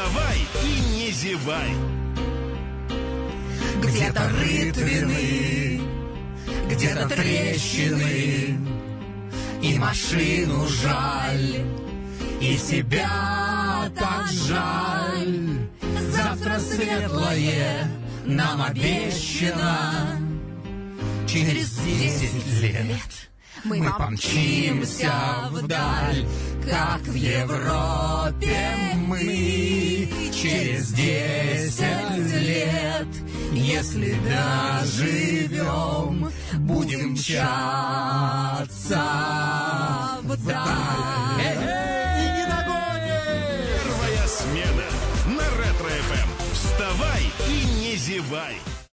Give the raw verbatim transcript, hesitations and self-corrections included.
Вставай и не зевай. Где-то рытвины, где-то трещины, и машину жаль, и себя так жаль. Завтра светлое нам обещано. Через десять лет мы помчимся вдаль, как в Европе мы. Через десять лет, если доживем, будем мчаться вдаль. И не догонишь! Первая смена на Ретро-эф эм. Вставай и не зевай.